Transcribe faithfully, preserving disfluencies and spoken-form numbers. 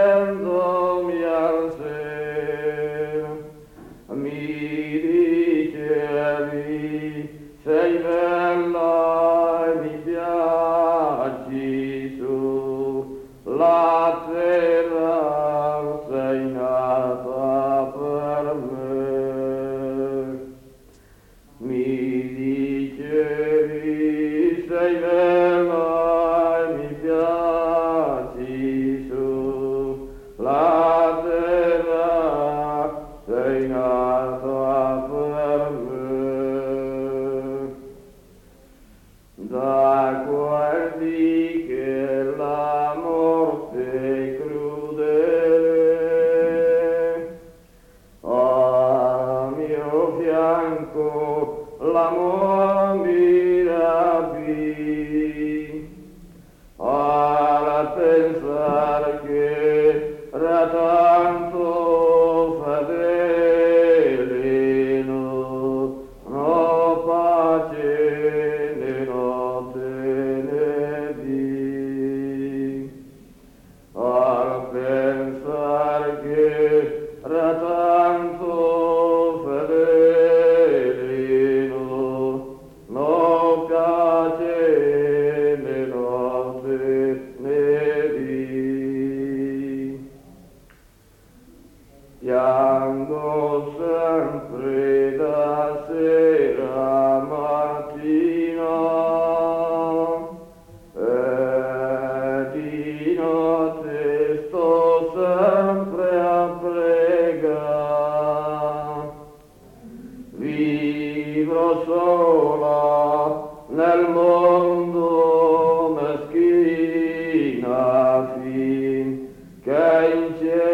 volgendomi al ser, mi dicevi, sei bella e mi piaci su la terra, sei nata per me. Mi dicevi, sei bella e mi piaci su la terra, sei nata per me. Da quel dì che la morte crudele a mio fianco l'amor mi rapì, a pensar che era tanto fedele, no, no pace né notte né dì, a pensar che era tanto fedele, no, no pace né notte né dì. Piango sempre da sera a mattina e di notte sto sempre a pregare. Vivrò sola nel mondo meschina fin che in cielo